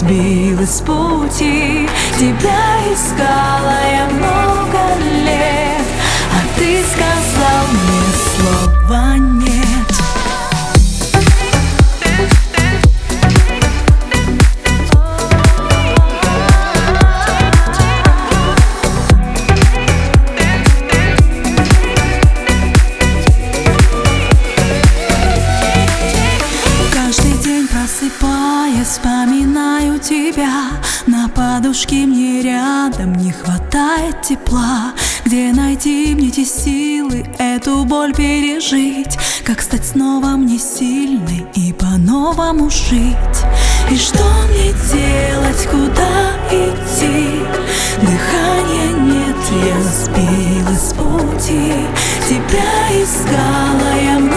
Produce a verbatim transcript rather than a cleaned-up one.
сбилась с пути. Тебя искала я много лет, а ты сказал мне слова нет. Просыпаясь, вспоминаю тебя. На подушке мне рядом не хватает тепла. Где найти мне те силы, эту боль пережить? Как стать снова мне сильной и по-новому жить? И что мне делать, куда идти? Дыхания нет, я сбилась с пути. Тебя искала я